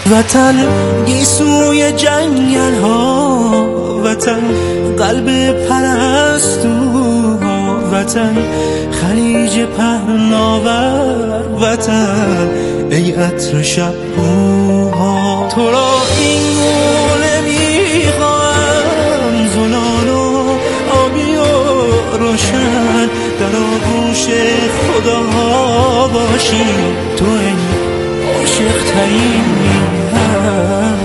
وطن گیسوی جنگل ها، وطن قلب پرستوها، وطن خلیج پهناور، وطن ای عطر شب‌ها. تو را این گونه میخواهم زلال و آبی و روشن، در آغوش خداها باشی تو ای عاشق ترین میهن.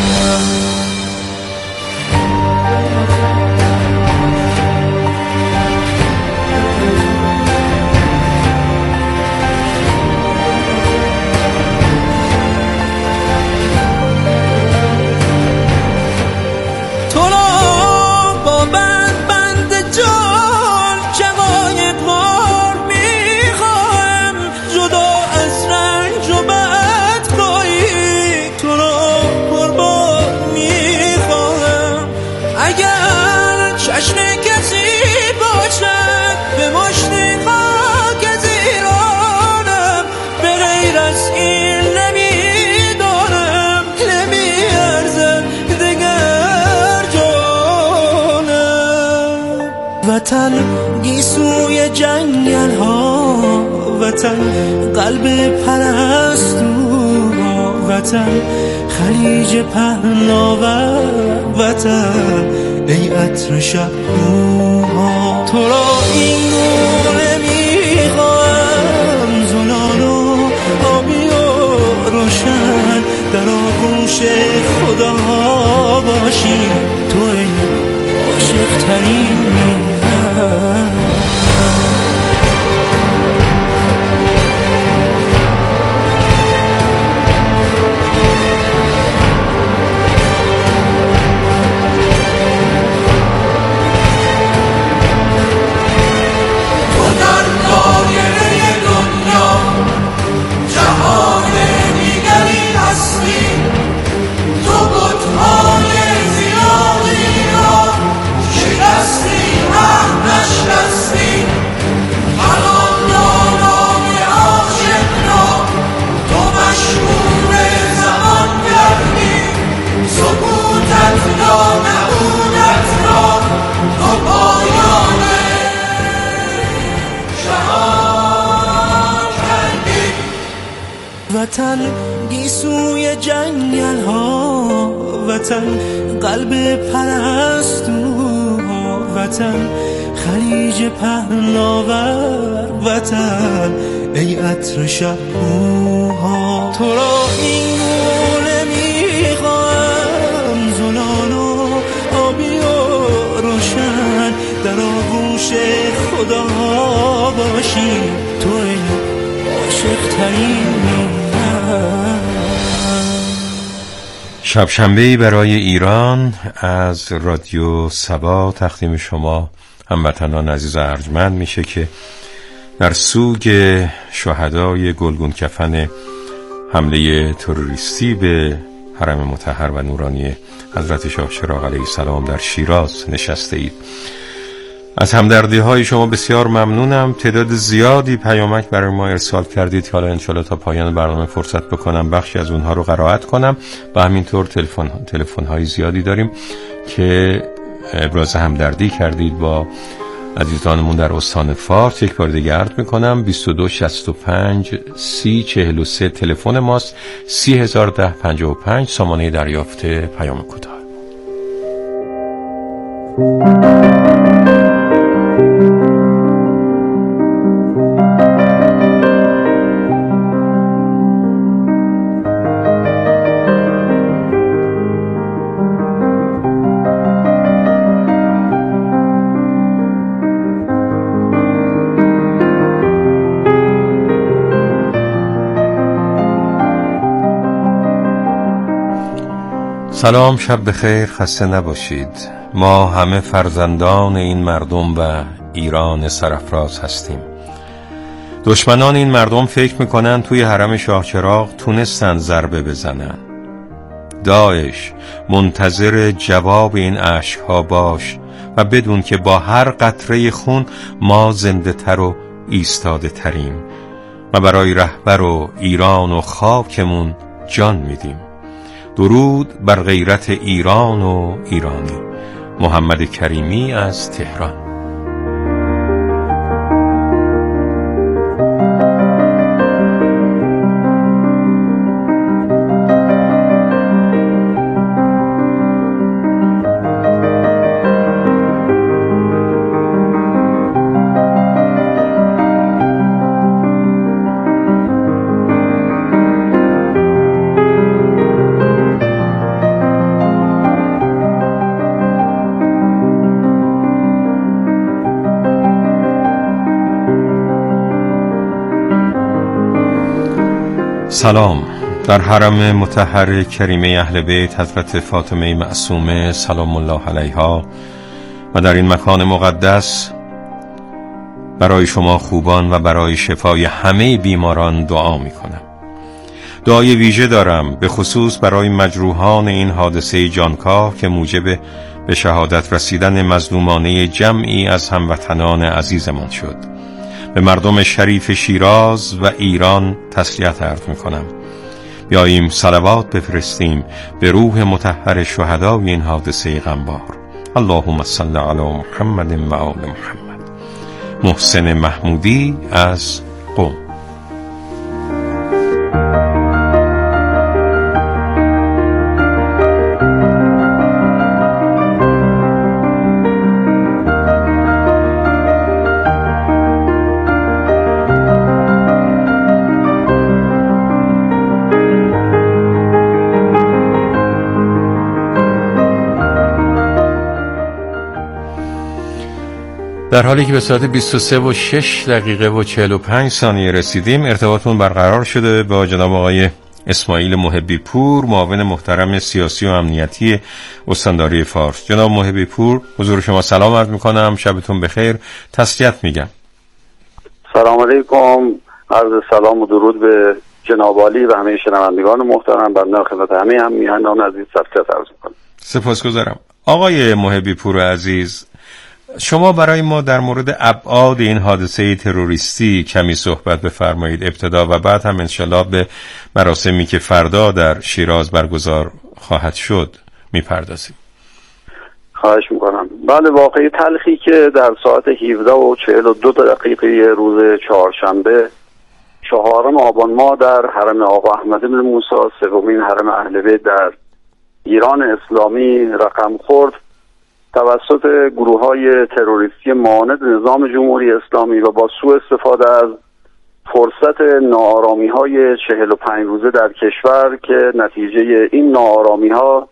وطن گیسوی جنگل ها، وطن قلب پرستوها، وطن خلیج پهناور، وطن ای عطر شب‌ها. تو را این گونه میخواهم زلال و آبی و روشن، در آغوش خداها باشی تو ای عاشق ترین میهن. وطن گیسوی جنگل ها، وطن قلب پرستوها، وطن خلیج پهناور، وطن ای عطر شب‌ها. تو را این گونه میخواهم زلال و آبی و روشن، در آغوش خداها باشی تو ای عاشق ترین میهن. شب‌شنبه‌ای برای ایران از رادیو سبا تقدیم شما هموطنان عزیز ارجمند میشه که در سوگ شهدای گلگون کفن حمله تروریستی به حرم مطهر و نورانی حضرت شاه چراغ علیه السلام در شیراز نشسته اید. از همدردی های شما بسیار ممنونم. تعداد زیادی پیامک برای ما ارسال کردید که حالا انشالله تا پایان برنامه فرصت بکنم بخشی از اونها رو قرائت کنم و همینطور تلفن های زیادی داریم که ابراز همدردی کردید با عزیزانمون در استان فارس. یک بار دیگه عرض میکنم 22 65 30 43 تلفن ماست، 3010 55 سامانه دریافت پیام کوتاه. سلام، شب بخیر، خسته نباشید. ما همه فرزندان این مردم و ایران سرافراز هستیم. دشمنان این مردم فکر میکنن توی حرم شاه چراغ تونستن ضربه بزنن. داعش منتظر جواب این اشک‌ها باش و بدون که با هر قطره خون ما زنده تر و ایستاده تریم و برای رهبر و ایران و خاکمون جان میدیم. درود بر غیرت ایران و ایرانی. محمد کریمی از تهران. سلام. در حرم مطهر کریمه اهل بیت حضرت فاطمه معصومه سلام الله علیها و در این مکان مقدس برای شما خوبان و برای شفای همه بیماران دعا می کنم. دعای ویژه دارم به خصوص برای مجروحان این حادثه جانکاه که موجب به شهادت رسیدن مظلومانه جمعی از هموطنان عزیزمان شد. به مردم شریف شیراز و ایران تسلیت عرض می‌کنم. بیاییم صلوات بفرستیم به روح مطهر شهدای این حادثه غمبار. اللهم صل علی محمد و آل محمد. محسن محمودی از قم. در حالی که به ساعت 23:06:45 رسیدیم، ارتباطمون برقرار شده با جناب آقای اسماعیل محبی پور، معاون محترم سیاسی و امنیتی استانداری فارس. جناب محبی پور، حضور شما سلام عرض میکنم. شبتون بخیر. تسلیت میگم. سلام علیکم. عرض سلام و درود به جناب عالی و همه شنوندگان محترم. بنده خدمت همه هم میهنان عزیز تسلیت عرض میکنم. سپاسگزارم. آقای محبی پور عزیز، شما برای ما در مورد ابعاد این حادثه تروریستی کمی صحبت بفرمایید ابتدا و بعد هم انشالله به مراسمی که فردا در شیراز برگزار خواهد شد میپردازیم. خواهش میکنم. بله، واقعی تلخی که در ساعت 17:42 روز چهارشنبه 4 آبان ماه در حرم آقا احمد بن موسی، سومین حرم اهل بیت در ایران اسلامی رقم خورد توسط گروه‌های تروریستی مانند نظام جمهوری اسلامی و با سوء استفاده از فرصت ناآرامی‌های 45 روزه در کشور که نتیجه این ناآرامی‌ها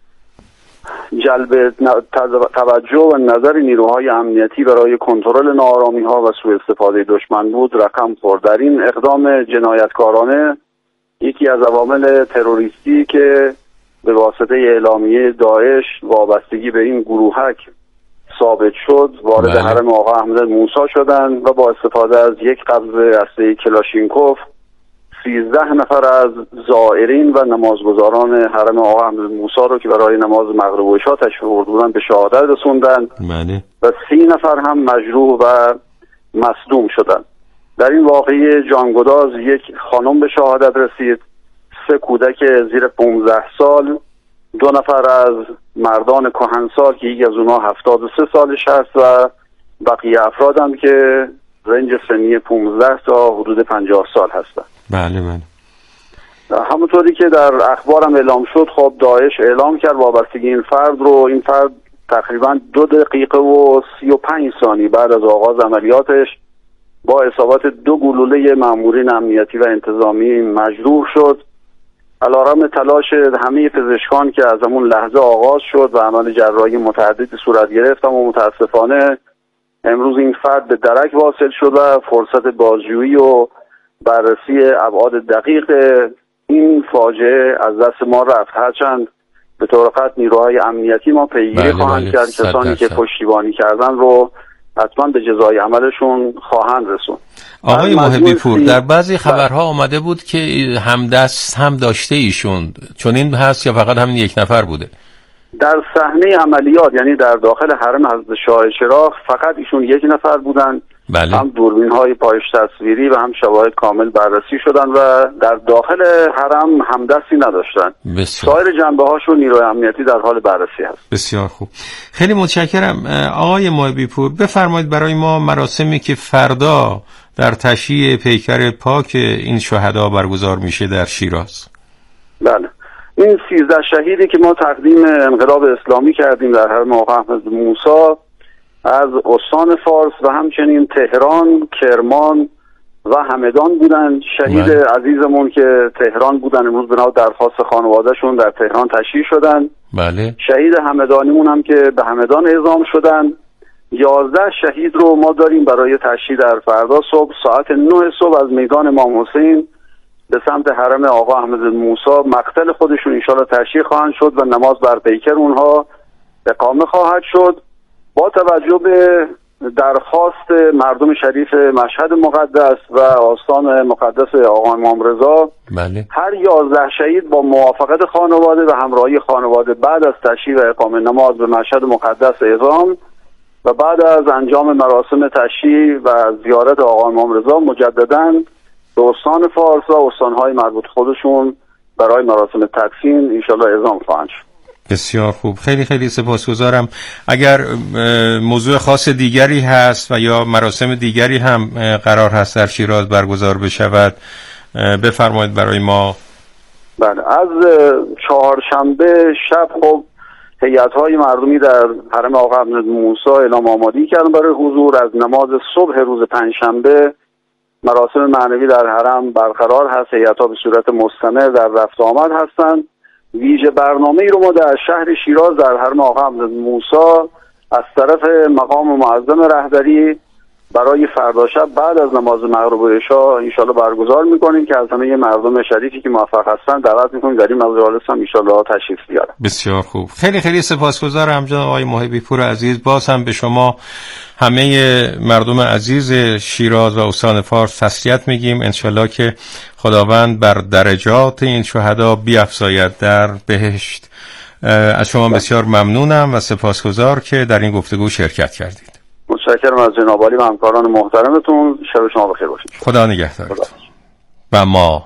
جلب توجه و نظر نیروهای امنیتی برای کنترل ناآرامی‌ها و سوء استفاده دشمن بود رقم خورد. در این اقدام جنایتکارانه یکی از عوامل تروریستی که به واسطه اعلامیه داعش وابستگی به این گروهک ثابت شد وارد حرم آقا احمد موسی شدند و با استفاده از یک قبض اسلحه کلاشینکوف 13 نفر از زائرین و نمازگزاران حرم آقا احمد موسی رو که برای نماز مغرب و عشا تشریف آورده بودند به شهادت رسوندند و 30 نفر هم مجروح و مصدوم شدند. در این واقعه جانگداز یک خانم به شهادت رسید، 3 کودک زیر 15 سال، 2 نفر از مردان کهنسال که یکی از اونها 73 سالش هست و بقیه افرادم که رنج سنی 15 تا حدود 50 سال هستند. بله بله. همونطوری که در اخبارم اعلام شد، خب داعش اعلام کرد وابستگی این فرد رو. این فرد تقریبا 2 دقیقه و 35 ثانیه بعد از آغاز عملیاتش با اصابت 2 گلوله مامورین امنیتی و انتظامی مجروح شد. علیرغم تلاش همه پزشکان که از همون لحظه آغاز شد و عمل جراحی متعددی صورت گرفت، اما متاسفانه امروز این فرد به درک واصل شد و فرصت بازجویی و بررسی ابعاد دقیق این فاجعه از دست ما رفت. هرچند به طور قطع نیروهای امنیتی ما پیگیری خواهند کرد، کسانی که پشتیبانی کردن رو حتما به جزای عملشون خواهند رسوند. آقای محبی پور، در بعضی خبرها آمده بود که همدست هم داشته ایشون، چون این هست یا فقط همین یک نفر بوده؟ در صحنه عملیات، یعنی در داخل حرم حضرت شاه چراغ، فقط ایشون یک نفر بودن بله. هم دوربین های پایش تصویری و هم شواهد کامل بررسی شدن و در داخل حرم همدستی نداشتن. سایر جنبه هاشون نیروی امنیتی در حال بررسی هست. بسیار خوب، خیلی متشکرم. آقای محبی پور، بفرمایید برای ما مراسمی که فردا در تشییع پیکر پاک این شهدا برگزار میشه در شیراز. بله، این 13 شهیدی که ما تقدیم انقلاب اسلامی کردیم در حرم آقا احمد موسی از استان فارس و همچنین تهران، کرمان و همدان بودن. شهید عزیزمون که تهران بودن امروز بنا درخواست خانوادهشون در تهران تشییع شدن. بله. شهید همدانیمون هم که به همدان اعزام شدن. 11 شهید رو ما داریم برای تشییع در فردا صبح ساعت 9 صبح از میدان امام حسین به سمت حرم آقا احمد موسی مقتل خودشون انشالله تشییع خواهند شد و نماز بر پیکر اونها اقامه خواهد شد. با توجه به درخواست مردم شریف مشهد مقدس و آستان مقدس آقا امام رضا، بله. هر 11 شهید با موافقت خانواده و همراهی خانواده بعد از تشییع و اقامه نماز به مشهد مقدس اعزام و بعد از انجام مراسم تشییع و زیارت آقا امام رضا مجدداً به استان فارس و استانهای مربوط خودشون برای مراسم تدفین انشالله اعزام خواهند شد. بسیار خوب، خیلی خیلی سپاسگزارم. اگر موضوع خاص دیگری هست و یا مراسم دیگری هم قرار هست در شیراز برگزار بشود بفرمایید برای ما. بله، از چهارشنبه شب خب هیئت‌های مردمی در حرم آقا احمد موسی اعلام آمادگی کردن برای حضور. از نماز صبح روز پنجشنبه مراسم معنوی در حرم برقرار هست. هیئت‌ها به صورت مستمر در رفت آمد هستند. ویژه برنامه‌ای رو ما در شهر شیراز در حرم آقا احمد موسی از طرف مقام معظم رهبری برای فردا شب بعد از نماز مغرب و عشا انشالله برگزار می‌کنیم که از همه مردم شریفی که موفق هستن دعوت می‌کنیم در این مجالس هم انشالله تشریف بیارن. بسیار خوب، خیلی خیلی سپاسگزارم جناب آقای محبی پور عزیز. باز هم به شما همه مردم عزیز شیراز و استان فارس تسلیت میگیم. انشالله که خداوند بر درجات این شهدا بیفزاید در بهشت. از شما بسیار ممنونم و سپاسگزار که در این گفتگو شرکت کردید. متشکرم از جناب عالی و همکاران محترمتون. شب شما بخیر باشید. خدا نگهدارتون. و ما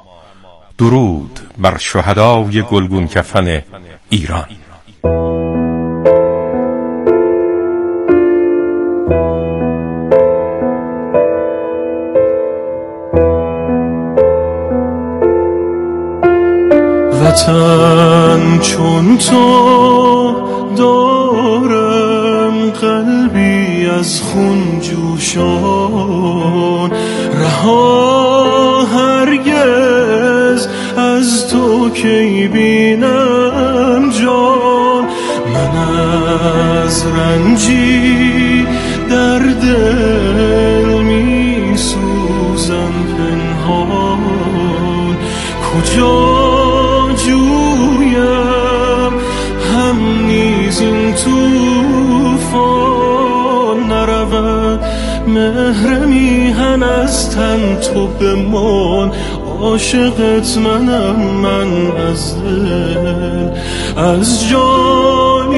درود بر شهدای گلگون کفن ایران. وطن چون تو دارم، قلبی از خون جوشان، رها هرگز از تو کی بینم جان. من از رنجی در دل می سوزم پنهان، کجا جویم هم نیز این توفان. نرود مهر میهن از تن تو بمان، عاشقت منم من از دل، از جان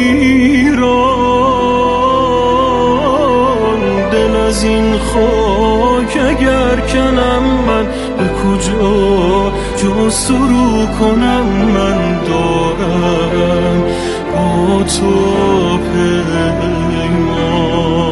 ایران. دل از این خاک اگر کنم من، به کجا جز سرو کنم؟ من دارم با تو پیمان.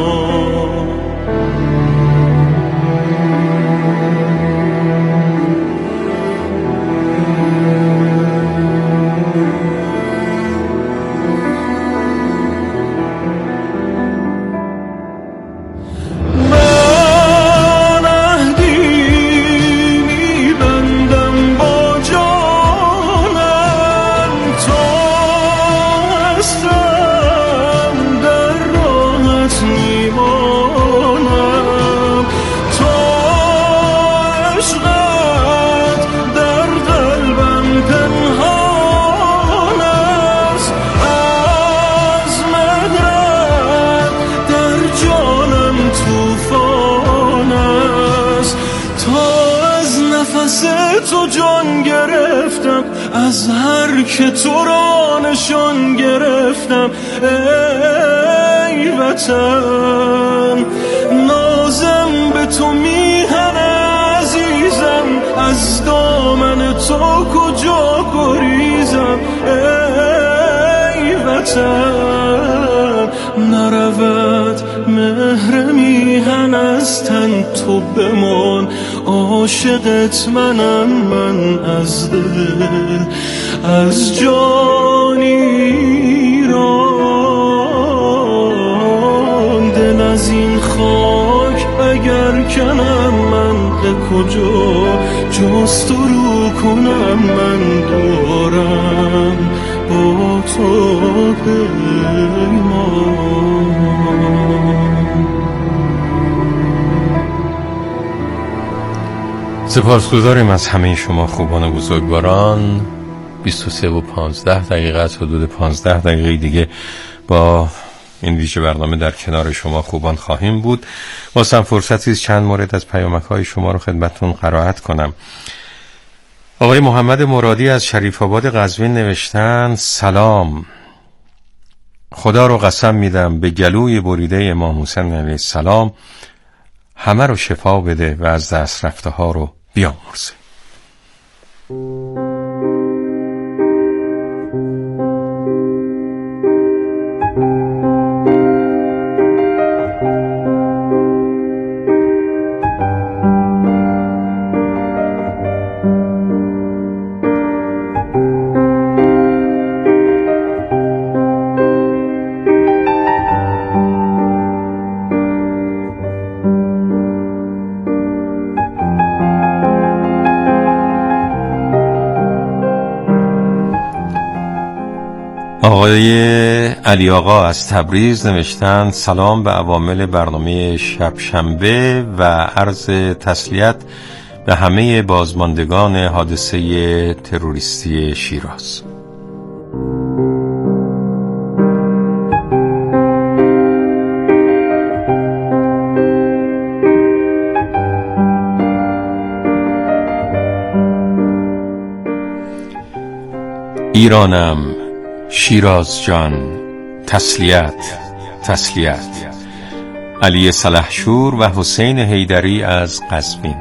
تو جان گرفتم، از هر که تو را نشان گرفتم. ای وطن بازم به تو میهن عزیزم، از دامن تو کجا گریزم. ای وطن نرود مهر میهن از تن تو بمان، عاشقت منم من از دل از جان ایران. دل از این خاک اگر کنم من به کجا جستجو کنم، من دارم با تو پیمان. سپاسگزاریم از همه شما خوبان و بزرگواران. 23:15 از حدود 15 دقیقه دیگه با این ویژه برنامه در کنار شما خوبان خواهیم بود. واسه فرصتی چند مورد از پیامک‌های شما رو خدمتتون قرائت کنم. آقای محمد مرادی از شریف آباد قزوین نوشتن: سلام، خدا رو قسم میدم به گلوی بریده امام حسین علیه السلام همه رو شفا بده و از دست رفته ها رو بیامرزه. آقای علی آقا از تبریز نوشتن: سلام به عوامل برنامه شب شنبه و عرض تسلیت به همه بازماندگان حادثه تروریستی شیراز. ایرانم شیراز جان، تسلیت تسلیت. علی سلحشور و حسین حیدری از قزوین.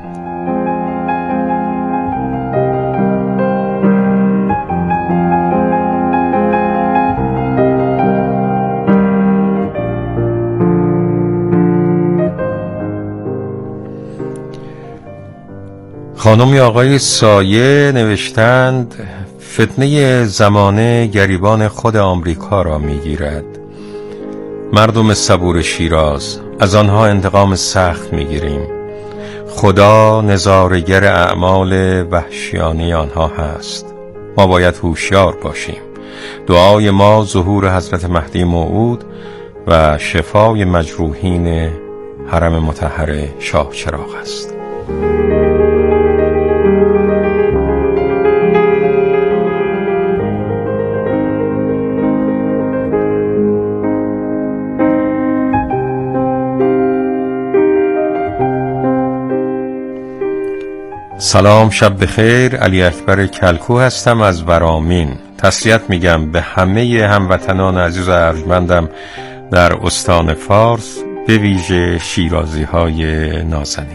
خانم آقای سایه نوشتند: فتنه زمانه گریبان خود آمریکا را میگیرد. مردم صبور شیراز، از آنها انتقام سخت میگیریم. خدا نظاره‌گر اعمال وحشیانه آنها هست. ما باید هوشیار باشیم. دعای ما ظهور حضرت مهدی موعود و شفای مجروحین حرم مطهر شاه چراغ است. سلام، شب بخیر. علی اکبر کلکو هستم از ورامین. تسلیت میگم به همه هموطنان عزیز و ارجمندم در استان فارس، به ویژه شیرازی های نازنین.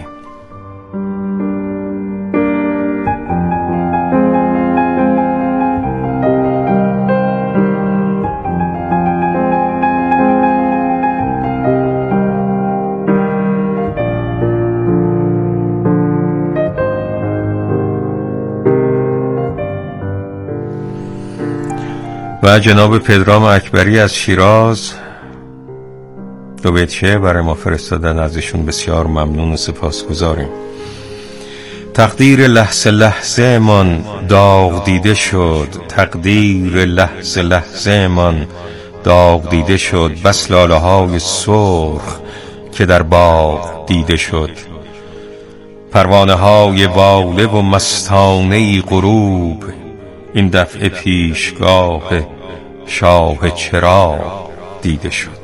و جناب پدرام اکبری از شیراز 2 بیت شعر برای ما فرستادن. از ایشون بسیار ممنون و سپاسگزاریم. تقدیر لحظه لحظه من داغ دیده شد، تقدیر لحظه لحظه من داغ دیده شد. بس لاله های سرخ که در باغ دیده شد. پروانه های واله و مستانه غروب، این دفعه پیشگاه شاه چراغ دیده شد.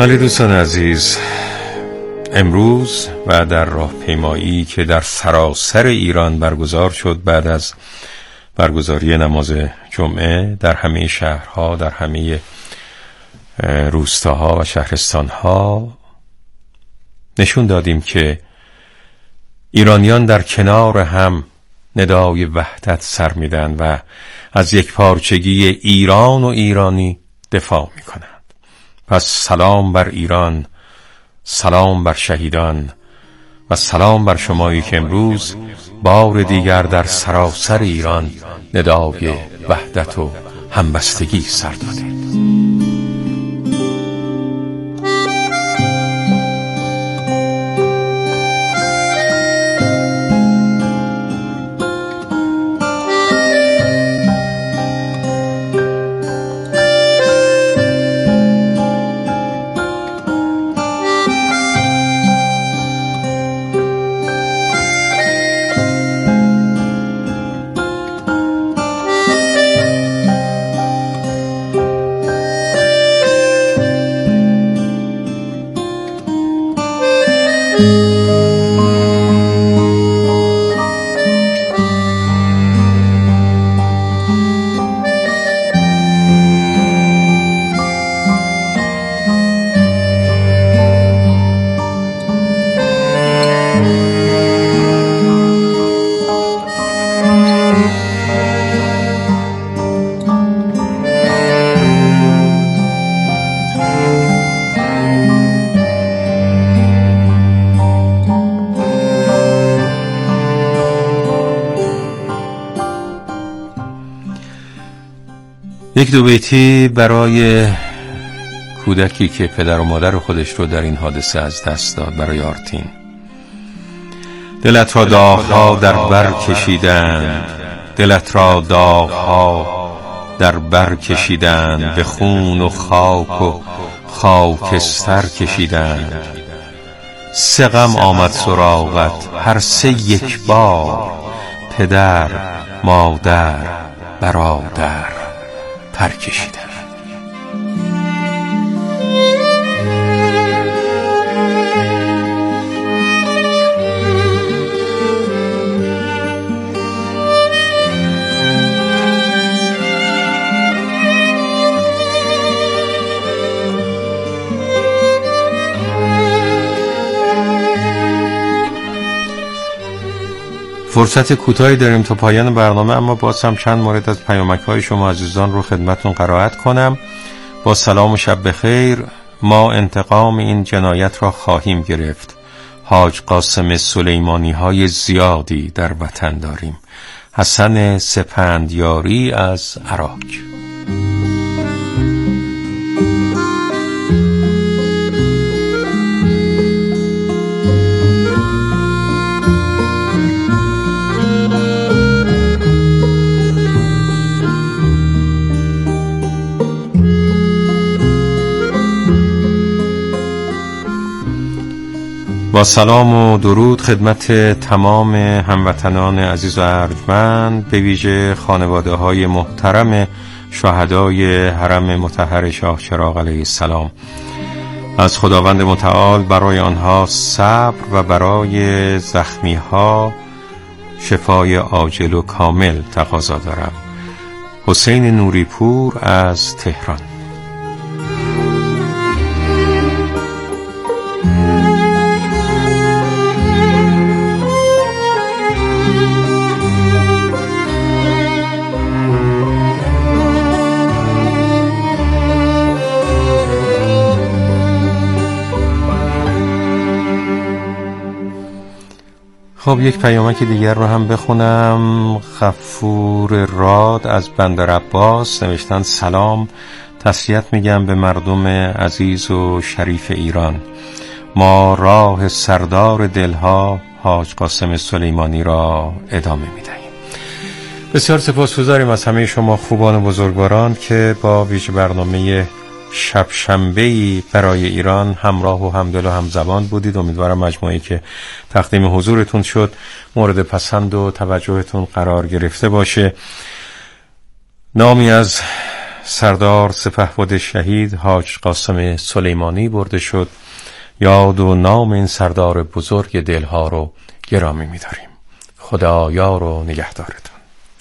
بله دوستان عزیز، امروز و در راهپیمایی که در سراسر ایران برگزار شد بعد از برگزاری نماز جمعه در همه شهرها، در همه روستاها و شهرستانها، نشون دادیم که ایرانیان در کنار هم ندای وحدت سر میدن و از یک پارچگی ایران و ایرانی دفاع میکنند. پس سلام بر ایران، سلام بر شهیدان و سلام بر شمایی که امروز بار دیگر در سراسر ایران ندای وحدت و همبستگی سر دادید. یک دو بیتی برای کودکی که پدر و مادر خودش رو در این حادثه از دست داد، برای آرتین. دلت را داغ‌ها در بر کشیدند، دلت را داغ‌ها در بر کشیدند، به خون و خاک و خاکستر کشیدند. سه غم آمد سراغت هر سه یک بار، پدر، مادر، برادر پر کشیدند. فرصت کوتاهی داریم تا پایان برنامه، اما باز هم چند مورد از پیامک‌های شما عزیزان رو خدمتتون قرائت کنم. با سلام و شب بخیر. ما انتقام این جنایت را خواهیم گرفت. حاج قاسم سلیمانی های زیادی در وطن داریم. حسن سپندیاری از عراق. با سلام و درود خدمت تمام هموطنان عزیز و ارجمند، به ویژه خانواده های محترم شهدای حرم مطهر شاه چراغ علیه السلام. از خداوند متعال برای آنها صبر و برای زخمی ها شفای عاجل و کامل تقاضا دارم. حسین نوریپور از تهران. خب یک پیامک دیگر رو هم بخونم. غفور راد از بندر عباس نوشتن سلام، تسلیت میگم به مردم عزیز و شریف ایران. ما راه سردار دلها حاج قاسم سلیمانی را ادامه میدهیم. بسیار سپاسگزاریم از همه شما خوبان و بزرگواران که با ویژه برنامه شب شنبه‌ای برای ایران همراه و همدل و همزبان بودید. امیدوارم مجموعه‌ای که تقدیم حضورتون شد مورد پسند و توجهتون قرار گرفته باشه. نامی از سردار سپهبد شهید حاج قاسم سلیمانی برده شد. یاد و نام این سردار بزرگ دلها رو گرامی می‌داریم. خدا یار و نگهدارتون.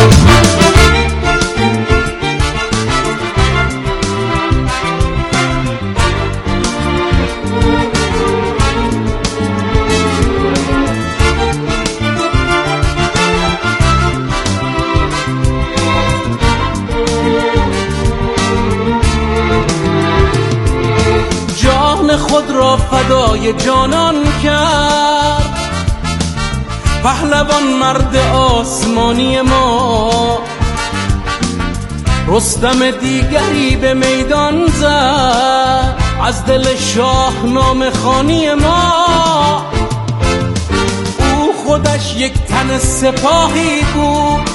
خود را فدای جانان کرد پهلوان مرد آسمانی ما. رستم دیگری به میدان زد از دل شاهنامه خوانی ما. او خودش یک تن سپاهی بود،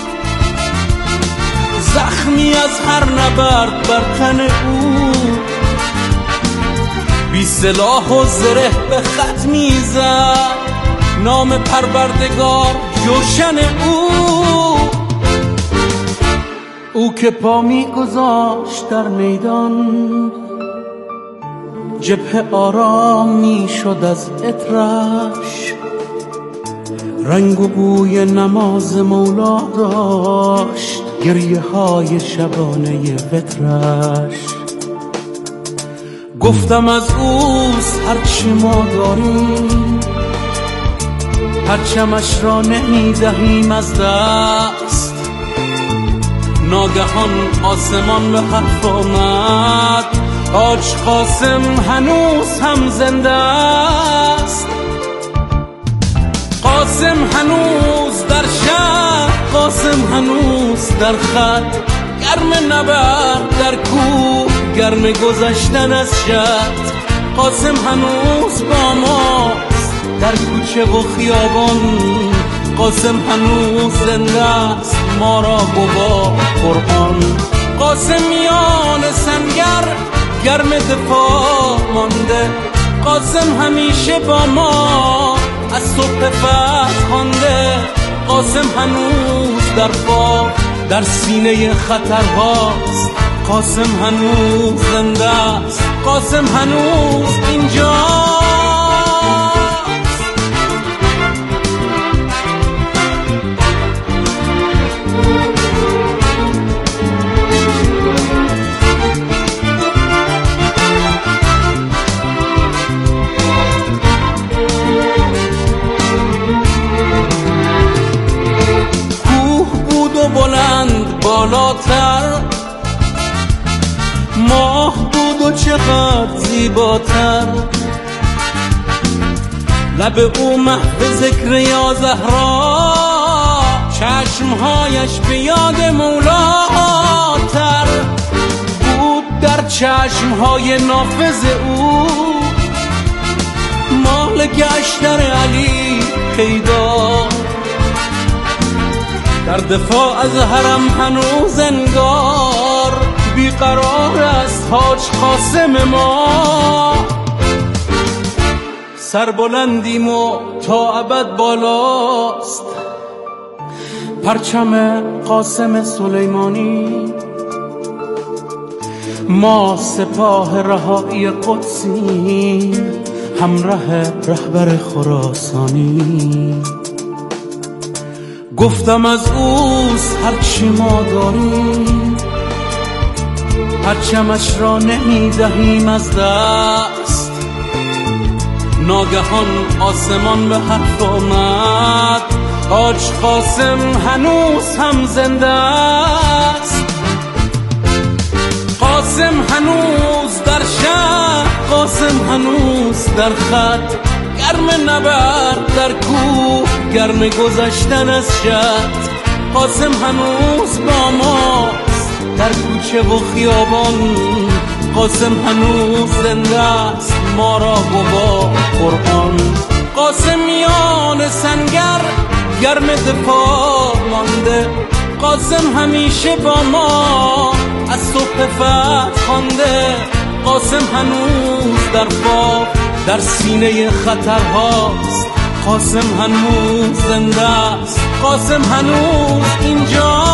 زخمی از هر نبرد بر تن او. بی سلاح و زره به خط میزد نام پروردگار جوشن او که پا میگذاشت در میدان، جبهه آرام میشد از عطرش. رنگ و بوی نماز مولا داشت گریه های شبانه وترش. گفتم از اوست هرچی ما داریم، پرچمش را نمیدهیم از دست. ناگهان آسمان به حرف آمد، حاج قاسم هنوز هم زنده است. قاسم هنوز در شهر، قاسم هنوز در خط، گرم نبرد در کوه، گرم گذشتن از شط. قاسم هنوز با ماست در کوچه و خیابان، قاسم هنوز زنده است ما را گواه قرآن. قاسم میان سنگر گرم دفاع مانده، قاسم همیشه با ما از صبح فتح خوانده. قاسم هنوز در پا در سینه خطرهاست، قاسم هنوز زنده است، قاسم هنوز اینجاست. کوه بود و بلند بالاتر، ماه بود و چقدر زیباتر. لب او محو ذکر یا زهرا، چشمهایش به یاد مولاتر. بود در چشمهای نافذ او مال گشتر علی پیدا. در دفاع از حرم هنوز انگار بیقرار است حاج قاسم ما. سربلندیم و تا ابد بالاست پرچم قاسم سلیمانی. ما سپاه رهایی قدسیم، همراه رهبر خراسانی. گفتم از اوست هرچی ما داریم، پرچمش را نمیدهیم از دست. ناگهان آسمان به حرف آمد، حاج قاسم هنوز هم زنده است. قاسم هنوز در شهر، قاسم هنوز در خط، گرم نبرد در کوه، گرم گذشتن از شط. قاسم هنوز با ماست در کوچه و خیابان، قاسم هنوز زنده است ما را گواه قرآن. قاسم میان سنگر گرم دفاع مانده، قاسم همیشه با ما از صبح فتح خوانده. قاسم هنوز در پا در سینه خطرهاست، قاسم هنوز زنده است، قاسم هنوز اینجا.